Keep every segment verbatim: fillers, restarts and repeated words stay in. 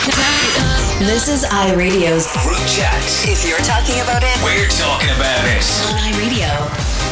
This is iRadio's Group Chat. If you're talking about it, We're talking about it. on iRadio.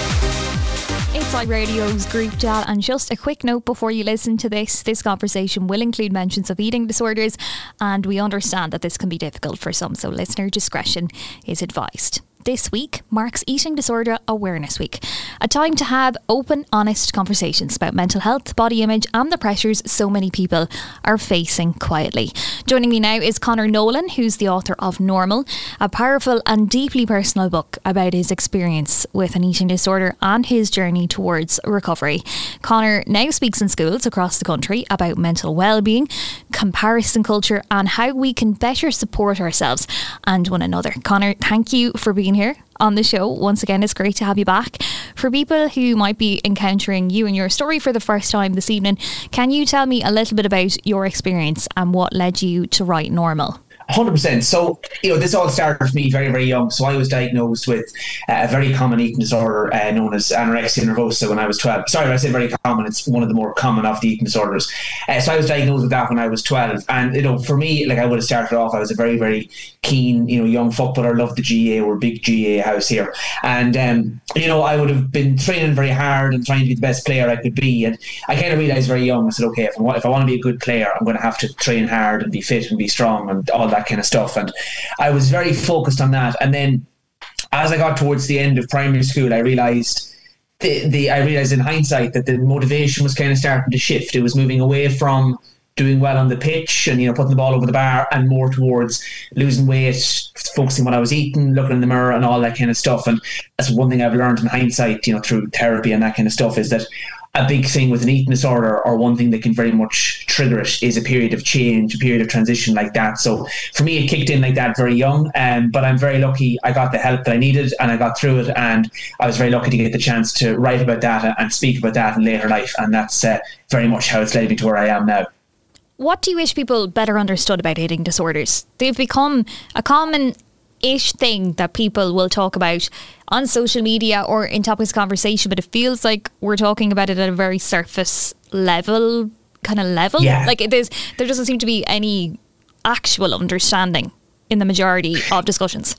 It's iRadio's Group Chat, and just a quick note before you listen to this, this conversation will include mentions of eating disorders, and we understand that this can be difficult for some, so listener discretion is advised. This week marks Eating Disorder Awareness Week, a time to have open, honest conversations about mental health, body image and the pressures so many people are facing quietly. Joining me now is Conor Nolan, who's the author of Normal, a powerful and deeply personal book about his experience with an eating disorder and his journey towards recovery. Conor now speaks in schools across the country about mental well-being, comparison culture and how we can better support ourselves and one another. Conor, thank you for being here on the show. Once again, it's great to have you back. For people who might be encountering you and your story for the first time this evening, can you tell me a little bit about your experience and what led you to write Normal? one hundred percent. So, you know, this all started for me very, very young. So I was diagnosed with uh, a very common eating disorder uh, known as anorexia nervosa when I was twelve. Sorry, when I said very common, it's one of the more common of the eating disorders. Uh, so I was diagnosed with that when I was twelve. And, you know, for me, like I would have started off, I was a very, very keen, you know, young footballer, loved the G A. We're a big G A house here. And, um, you know, I would have been training very hard and trying to be the best player I could be. And I kind of realised very young, I said, okay, if I, want, if I want to be a good player, I'm going to have to train hard and be fit and be strong and all that kind of stuff. And I was very focused on that. And then as I got towards the end of primary school, I realised the, the I realised in hindsight that the motivation was kind of starting to shift. It was moving away from doing well on the pitch and, you know, putting the ball over the bar and more towards losing weight, focusing on what I was eating, looking in the mirror and all that kind of stuff. And that's one thing I've learned in hindsight, you know, through therapy and that kind of stuff, is that a big thing with an eating disorder, or one thing that can very much trigger it, is a period of change, a period of transition like that. So for me, it kicked in like that very young, um, but I'm very lucky I got the help that I needed and I got through it, and I was very lucky to get the chance to write about that and speak about that in later life, and that's uh, very much how it's led me to where I am now. What do you wish people better understood about eating disorders? They've become a common-ish thing that people will talk about on social media or in topics of conversation, but it feels like we're talking about it at a very surface level, kind of level. Yeah. Like it is, there doesn't seem to be any actual understanding in the majority of discussions.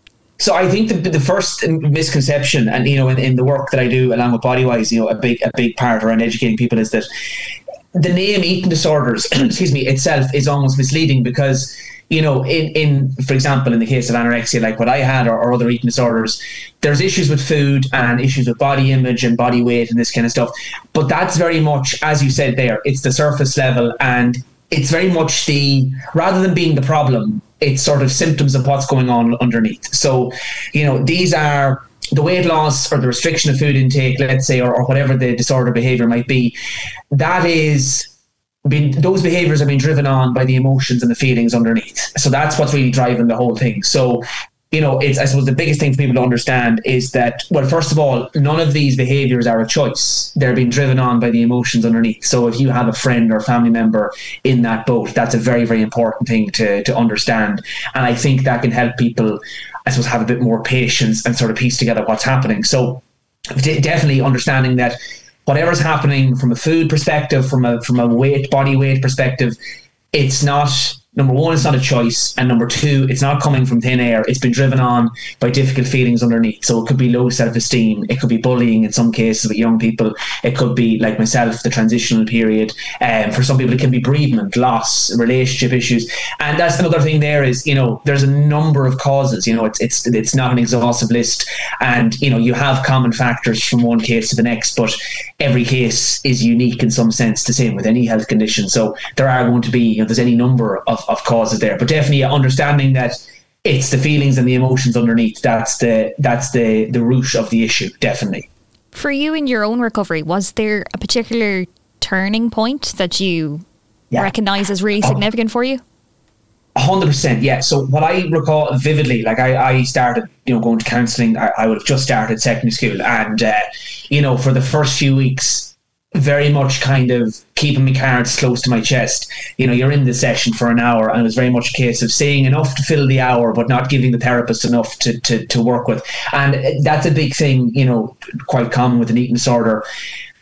So I think the, the first misconception, and, you know, in, in the work that I do along with Bodywise, you know, a big a big part around educating people is that the name eating disorders, excuse me, itself is almost misleading, because, you know, in, in for example, in the case of anorexia, like what I had, or, or other eating disorders, there's issues with food and issues with body image and body weight and this kind of stuff. But that's very much, as you said there, it's the surface level, and it's very much the, rather than being the problem, it's sort of symptoms of what's going on underneath. So, you know, these are the weight loss or the restriction of food intake, let's say, or, or whatever the disorder behaviour might be. That is, been, those behaviours have been driven on by the emotions and the feelings underneath. So that's what's really driving the whole thing. So, you know, it's, I suppose the biggest thing for people to understand is that, well, first of all, none of these behaviours are a choice. They're being driven on by the emotions underneath. So if you have a friend or family member in that boat, that's a very, very important thing to, to understand. And I think that can help people, I suppose, have a bit more patience and sort of piece together what's happening. So d- definitely understanding that whatever's happening from a food perspective, from a from a weight, body weight perspective, it's not, number one, it's not a choice, and number two, it's not coming from thin air. It's been driven on by difficult feelings underneath. So it could be low self-esteem, it could be bullying in some cases with young people, it could be, like myself, the transitional period. Um, for some people it can be bereavement, loss, relationship issues. And that's another thing there is, you know, there's a number of causes. You know, it's it's it's not an exhaustive list, and, you know, you have common factors from one case to the next, but every case is unique in some sense, the same with any health condition. So there are going to be, you know, there's any number of of causes there, but definitely understanding that it's the feelings and the emotions underneath, that's the that's the the root of the issue, definitely. For you in your own recovery, was there a particular turning point that you yeah. recognise as really significant oh. for you? one hundred percent, yeah. So what I recall vividly, like I, I started, you know, going to counselling, I, I would have just started secondary school, and uh, you know, for the first few weeks, very much kind of keeping my cards close to my chest. You know, you're in the session for an hour, and it was very much a case of saying enough to fill the hour, but not giving the therapist enough to, to, to work with. And that's a big thing, you know, quite common with an eating disorder.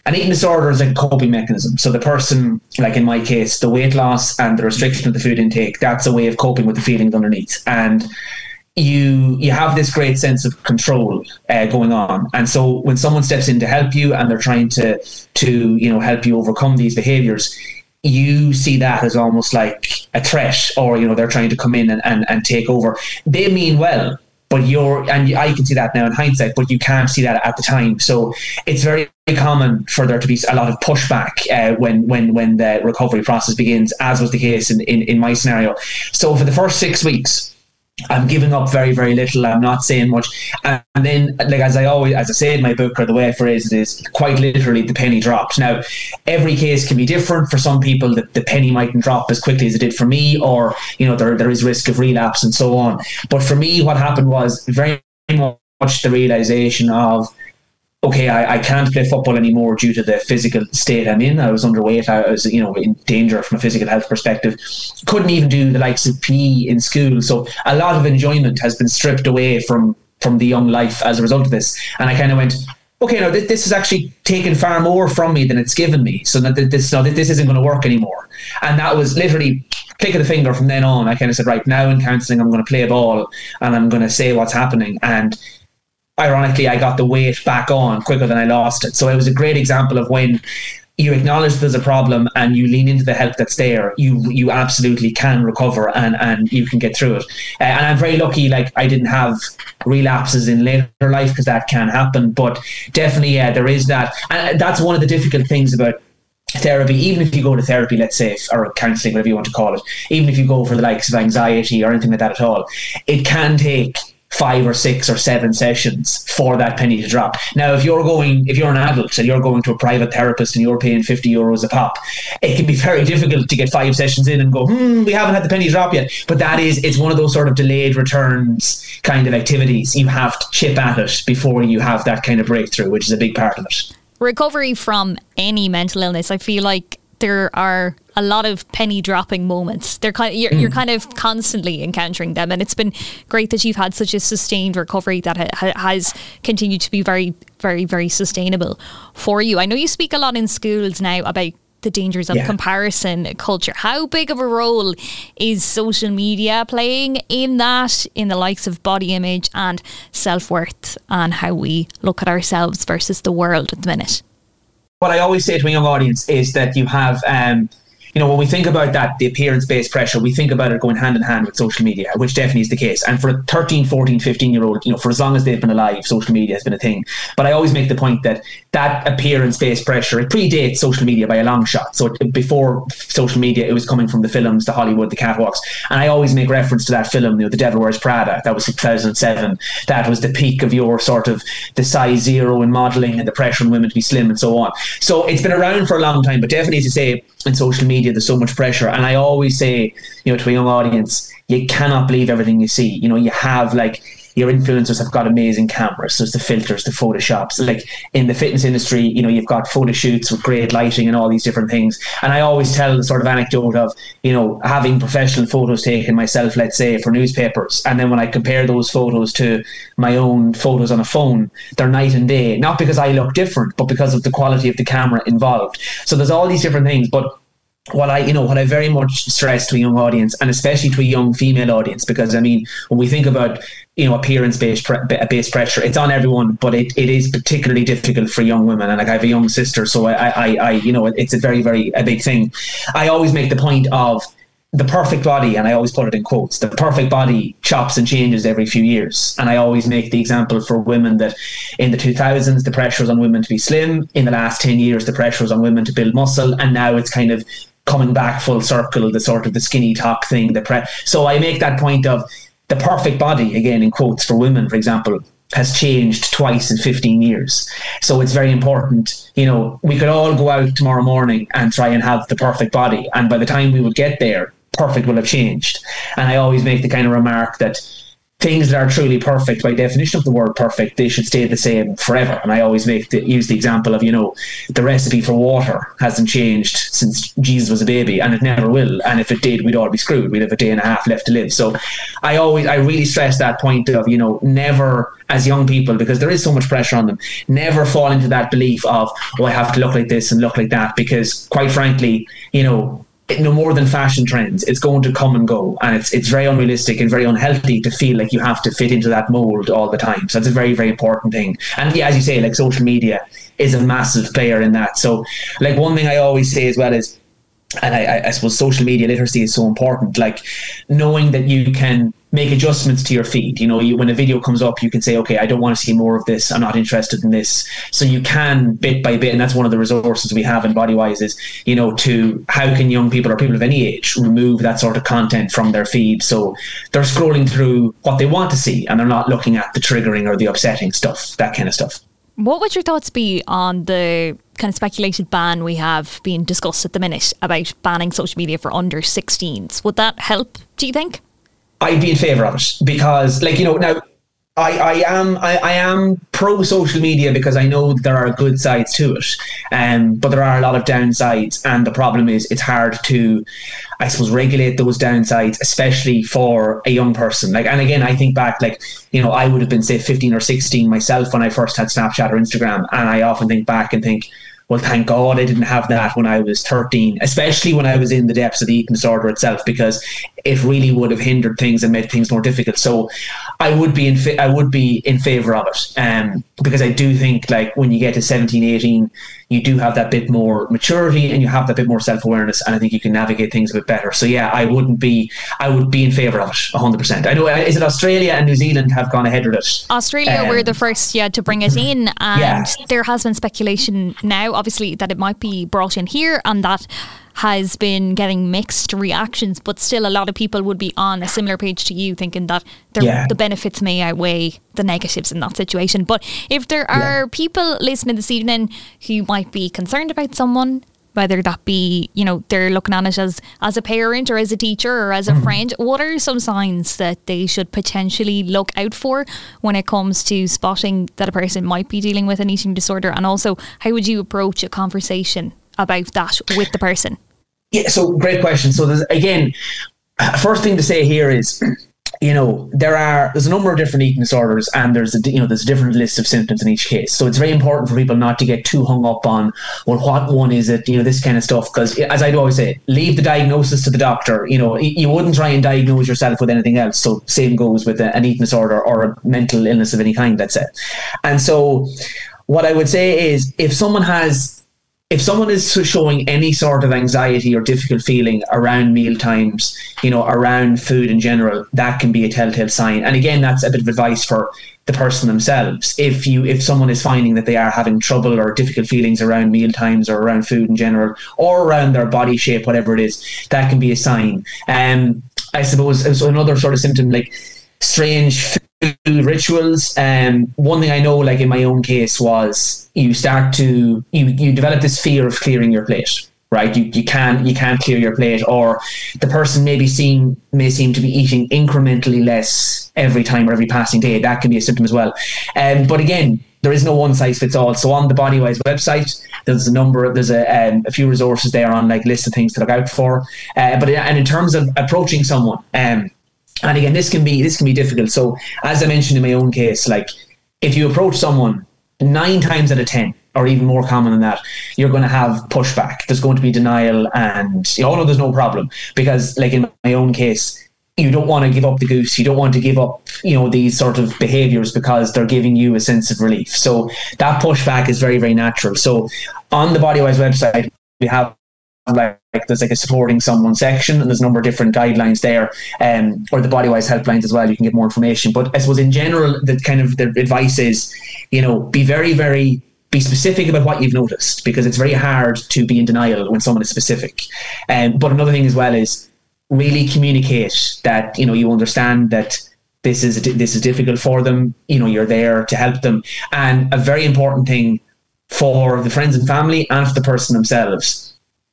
an eating disorder is like a coping mechanism. So the person, like in my case, the weight loss and the restriction of the food intake, that's a way of coping with the feelings underneath. And you you have this great sense of control uh, going on. And so when someone steps in to help you and they're trying to, to you know, help you overcome these behaviours, you see that as almost like a threat, or, you know, they're trying to come in and, and, and take over. They mean well, but you're, and I can see that now in hindsight, but you can't see that at the time. So it's very common for there to be a lot of pushback uh, when when when the recovery process begins, as was the case in, in, in my scenario. So for the first six weeks, I'm giving up very, very little. I'm not saying much. And then, like, as I always, as I say in my book, or the way I phrase it is, quite literally, the penny dropped. Now, every case can be different. For some people, the, the penny mightn't drop as quickly as it did for me, or, you know, there there is risk of relapse and so on. But for me, what happened was very much the realization of, okay, I, I can't play football anymore due to the physical state I'm in. I was underweight. I was, you know, in danger from a physical health perspective. Couldn't even do the likes of P E in school. So a lot of enjoyment has been stripped away from, from the young life as a result of this. And I kind of went, okay, no, th- this has actually taken far more from me than it's given me. So that this, no, this isn't going to work anymore. And that was literally click of the finger from then on. I kind of said, right, now in counselling, I'm going to play ball and I'm going to say what's happening. And ironically, I got the weight back on quicker than I lost it. So it was a great example of when you acknowledge there's a problem and you lean into the help that's there, you you absolutely can recover and, and you can get through it. Uh, and I'm very lucky, like, I didn't have relapses in later life, because that can happen. But definitely, yeah, there is that. And that's one of the difficult things about therapy. Even if you go to therapy, let's say, or counselling, whatever you want to call it, even if you go for the likes of anxiety or anything like that at all, it can take five or six or seven sessions for that penny to drop. Now, if you're going, if you're an adult and you're going to a private therapist and you're paying fifty euros a pop, it can be very difficult to get five sessions in and go, hmm, we haven't had the penny drop yet. But that is, it's one of those sort of delayed returns kind of activities. You have to chip at it before you have that kind of breakthrough, which is a big part of it. Recovery from any mental illness, I feel like there are a lot of penny dropping moments. They're kind of, you're, mm. you're kind of constantly encountering them, and it's been great that you've had such a sustained recovery that ha- has continued to be very, very, very sustainable for you. I know you speak a lot in schools now about the dangers of yeah. comparison culture. How big of a role is social media playing in that, in the likes of body image and self-worth, and how we look at ourselves versus the world at the minute? What I always say to a young audience is that you have, um, you know, when we think about that, the appearance-based pressure, we think about it going hand in hand with social media, which definitely is the case. And for a thirteen, fourteen, fifteen-year-old, you know, for as long as they've been alive, social media has been a thing. But I always make the point that that appearance-based pressure, it predates social media by a long shot. So before social media, it was coming from the films, the Hollywood, the catwalks. And I always make reference to that film, you know, The Devil Wears Prada. That was two thousand seven. That was the peak of your sort of the size zero in modelling and the pressure on women to be slim and so on. So it's been around for a long time, but definitely, as you say, in social media, there's so much pressure. And I always say, you know, to a young audience, you cannot believe everything you see. You know, you have, like, your influencers have got amazing cameras. There's the filters, the photoshops. Like in the fitness industry, you know, you've got photo shoots with great lighting and all these different things. And I always tell the sort of anecdote of, you know, having professional photos taken myself, let's say, for newspapers. And then when I compare those photos to my own photos on a phone, they're night and day. Not because I look different, but because of the quality of the camera involved. So there's all these different things. But what I, you know, what I very much stress to a young audience, and especially to a young female audience, because I mean, when we think about, you know, appearance-based pre- based pressure, it's on everyone, but it, it is particularly difficult for young women. And like I have a young sister, so I, I, I, you know, it's a very, very a big thing. I always make the point of the perfect body, and I always put it in quotes, the perfect body chops and changes every few years. And I always make the example for women that in the two thousands, the pressure was on women to be slim. In the last ten years, the pressure was on women to build muscle. And now it's kind of coming back full circle, the sort of the skinny talk thing. The pre- so I make that point of the perfect body, again in quotes, for women, for example, has changed twice in fifteen years. So it's very important. You know, we could all go out tomorrow morning and try and have the perfect body. And by the time we would get there, perfect will have changed. And I always make the kind of remark that things that are truly perfect, by definition of the word perfect, they should stay the same forever. And I always make the, use the example of, you know, the recipe for water hasn't changed since Jesus was a baby, and it never will. And if it did, we'd all be screwed. We'd have a day and a half left to live. So I always, I really stress that point of, you know, never, as young people, because there is so much pressure on them, never fall into that belief of, oh, I have to look like this and look like that, because quite frankly, you know, no more than fashion trends, it's going to come and go, and it's it's very unrealistic and very unhealthy to feel like you have to fit into that mold all the time. So that's a very, very important thing. And yeah, as you say, like, social media is a massive player in that. So like, one thing I always say as well is, and I, I suppose social media literacy is so important, like knowing that you can make adjustments to your feed. You know, you, when a video comes up, you can say, okay, I don't want to see more of this, I'm not interested in this. So you can, bit by bit, and that's one of the resources we have in Bodywise, is, you know, to how can young people or people of any age remove that sort of content from their feed, so they're scrolling through what they want to see and they're not looking at the triggering or the upsetting stuff, that kind of stuff. What would your thoughts be on the kind of speculated ban we have being discussed at the minute about banning social media for under sixteens? Would that help, do you think? I'd be in favour of it, because, like, you know, now I, I am I, I am pro social media because I know there are good sides to it, um, but there are a lot of downsides, and the problem is it's hard to, I suppose, regulate those downsides, especially for a young person. Like, and again, I think back, like, you know, I would have been, say, fifteen or sixteen myself when I first had Snapchat or Instagram, and I often think back and think, well, thank God I didn't have that when I was thirteen, especially when I was in the depths of the eating disorder itself, because it really would have hindered things and made things more difficult. So I would be in fa- I would be in favour of it, um, because I do think, like, when you get to seventeen, eighteen, you do have that bit more maturity and you have that bit more self-awareness, and I think you can navigate things a bit better. So yeah, I wouldn't be I would be in favour of it one hundred percent. I know, is it Australia and New Zealand have gone ahead with it? Australia um, were the first yeah to bring it in, and yeah. there has been speculation now, obviously, that it might be brought in here, and that has been getting mixed reactions, but still a lot of people would be on a similar page to you, thinking that yeah. the benefits may outweigh the negatives in that situation. But if there are yeah. people listening this evening who might be concerned about someone, whether that be, you know, they're looking at it as, as a parent or as a teacher or as a mm. friend, what are some signs that they should potentially look out for when it comes to spotting that a person might be dealing with an eating disorder? And also, how would you approach a conversation about that with the person? Yeah, so great question. So there's, again, first thing to say here is, you know, there are there's a number of different eating disorders, and there's a, you know there's a different list of symptoms in each case. So it's very important for people not to get too hung up on, well, what one is it, you know, this kind of stuff. Because, as I always say, leave the diagnosis to the doctor. You know, you wouldn't try and diagnose yourself with anything else. So same goes with an eating disorder or a mental illness of any kind, let's say. And so what I would say is, if someone has If someone is showing any sort of anxiety or difficult feeling around meal times, you know, around food in general, that can be a telltale sign. And again, that's a bit of advice for the person themselves. If you, if someone is finding that they are having trouble or difficult feelings around meal times or around food in general, or around their body shape, whatever it is, that can be a sign. Um, I suppose so another sort of symptom, like strange food rituals. Um, one thing I know, like in my own case, was you start to you you develop this fear of clearing your plate. Right, you you can't you can't clear your plate, or the person maybe seem may seem to be eating incrementally less every time or every passing day. That can be a symptom as well. Um, but again, there is no one size fits all. So on the Bodywise website, there's a number, there's a um, a few resources there on, like, list of things to look out for. Uh, but and in terms of approaching someone, um. And again, this can be this can be difficult. So, as I mentioned in my own case, like, if you approach someone, nine times out of ten, or even more common than that, you're going to have pushback. There's going to be denial, and, you know, oh no, there's no problem. Because, like in my own case, you don't want to give up the goose. You don't want to give up, you know, these sort of behaviours because they're giving you a sense of relief. So that pushback is very, very natural. So on the Bodywise website, we have like, like there's like a supporting someone section, and there's a number of different guidelines there, um, or the Bodywise helplines as well. You can get more information. But I suppose in general, the kind of the advice is, you know, be very, very be specific about what you've noticed, because it's very hard to be in denial when someone is specific. Um, but another thing as well is really communicate that, you know, you understand that this is this is difficult for them. You know, you're there to help them. And a very important thing for the friends and family and for the person themselves,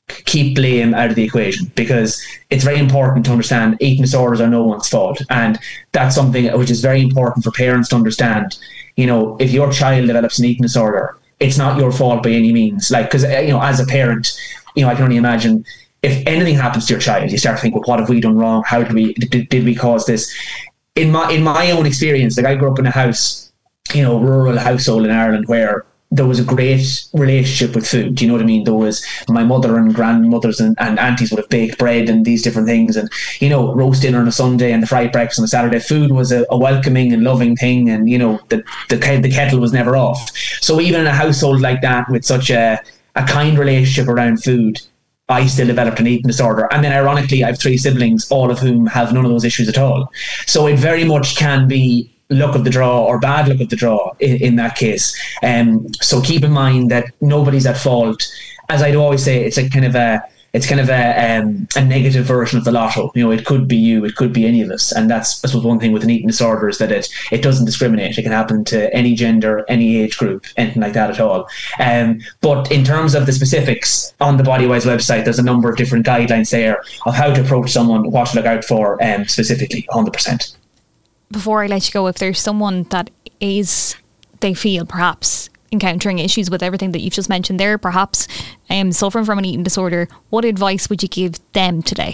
keep blame out of the equation, because it's very important to understand eating disorders are no one's fault, and that's something which is very important for parents to understand. You know, if your child develops an eating disorder, it's not your fault by any means. Like, because you know, as a parent, you know, I can only imagine if anything happens to your child, you start to think, well, what have we done wrong? How did we did, did we cause this? In my in my own experience, like I grew up in a house, you know, rural household in Ireland where there was a great relationship with food. Do you know what I mean? There was my mother and grandmothers and, and aunties would have baked bread and these different things, and you know, roast dinner on a Sunday and the fried breakfast on a Saturday. Food was a, a welcoming and loving thing, and you know, the, the the kettle was never off. So even in a household like that with such a, a kind relationship around food, I still developed an eating disorder. And then ironically, I have three siblings, all of whom have none of those issues at all. So it very much can be luck of the draw or bad luck of the draw in, in that case. Um, so keep in mind that nobody's at fault. As I'd always say, it's a kind of a it's kind of a um, a negative version of the lotto. You know, it could be you, it could be any of us, and that's I suppose one thing with an eating disorder is that it it doesn't discriminate. It can happen to any gender, any age group, anything like that at all. Um, but in terms of the specifics on the Bodywise website, there's a number of different guidelines there of how to approach someone, what to look out for, um, specifically, one hundred percent. Before I let you go, if there's someone that is, they feel perhaps encountering issues with everything that you've just mentioned there, perhaps um, suffering from an eating disorder, what advice would you give them today?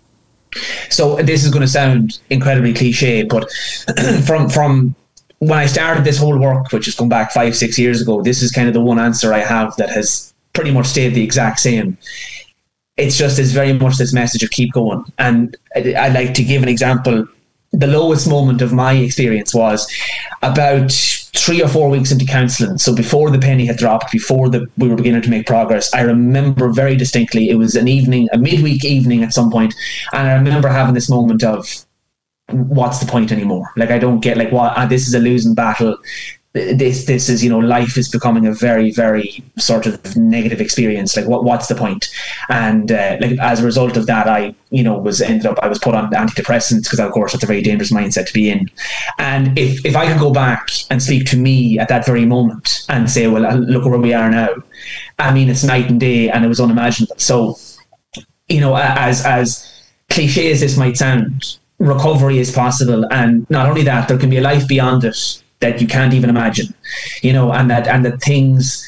So this is going to sound incredibly cliche, but from from when I started this whole work, which has come back five, six years ago, this is kind of the one answer I have that has pretty much stayed the exact same. It's just, it's very much this message of keep going. And I'd like to give an example. The lowest moment of my experience was about three or four weeks into counselling. So before the penny had dropped, before the, we were beginning to make progress, I remember very distinctly, it was an evening, a midweek evening at some point, and I remember having this moment of, what's the point anymore? Like, I don't get, like, what, uh, this is a losing battle. This, this is, you know, life is becoming a very, very sort of negative experience. Like, what, what's the point? And uh, like, as a result of that, I, you know, was ended up, I was put on antidepressants because, of course, that's a very dangerous mindset to be in. And if, if I could go back and speak to me at that very moment and say, well, look where we are now, I mean, it's night and day, and it was unimaginable. So, you know, as as cliche as this might sound, recovery is possible, and not only that, there can be a life beyond it that you can't even imagine, you know, and that and that things.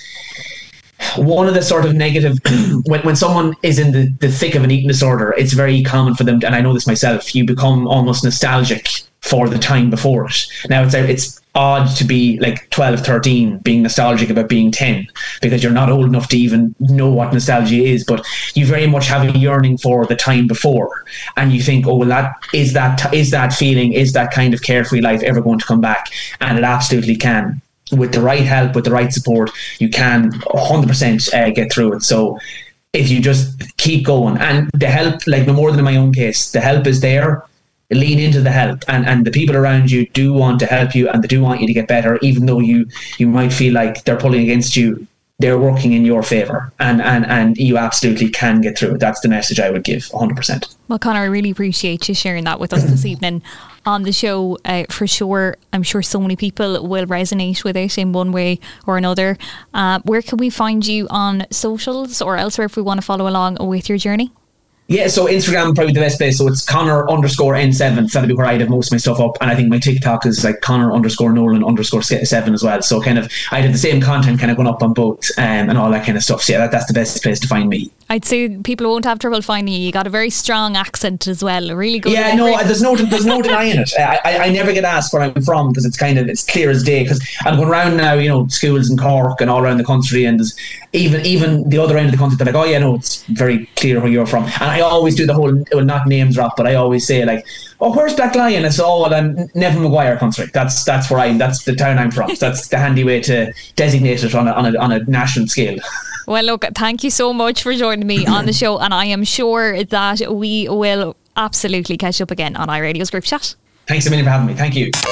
One of the sort of negative when when someone is in the, the thick of an eating disorder, it's very common for them to, and I know this myself, you become almost nostalgic for the time before it. Now it's it's odd to be like twelve, thirteen being nostalgic about being ten, because you're not old enough to even know what nostalgia is, but you very much have a yearning for the time before, and you think, oh well, that is that is that feeling, is that kind of carefree life ever going to come back? And it absolutely can. With the right help, with the right support, you can one hundred percent uh, get through it. So if you just keep going, and the help, like no more than in my own case, the help is there. Lean into the help, and, and the people around you do want to help you, and they do want you to get better, even though you, you might feel like they're pulling against you. They're working in your favour, and, and, and you absolutely can get through it. That's the message I would give, one hundred percent. Well, Conor, I really appreciate you sharing that with us this evening on the show. Uh, for sure, I'm sure so many people will resonate with it in one way or another. Uh, where can we find you on socials or elsewhere if we want to follow along with your journey? Yeah, so Instagram probably the best place. So it's Conor underscore N seven. That'll be where I'd have most of my stuff up. And I think my TikTok is like Conor underscore Nolan underscore seven as well. So kind of I'd have the same content kind of going up on both, um, and all that kind of stuff. So yeah, that, that's the best place to find me. I'd say people won't have trouble finding you. You got a very strong accent as well. Really good. Yeah, no, there's no there's no denying it. I, I, I never get asked where I'm from, because it's kind of it's clear as day. Because I'm going around now, you know, schools in Cork and all around the country, and there's even even the other end of the country, they're like, oh yeah, no, it's very clear where you're from. And I always do the whole, well, not name drop, but I always say like, oh, where's Black Lion? It's all, well, I'm Neville Maguire country. That's that's where I'm. That's the town I'm from. That's the handy way to designate it on a on a, on a national scale. Well, look, thank you so much for joining me on the show, and I am sure that we will absolutely catch up again on iRadio's Group Chat. Thanks a million for having me. Thank you.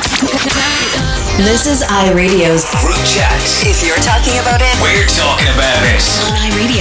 This is iRadio's Group Chat. If you're talking about it, we're talking about it. On iRadio.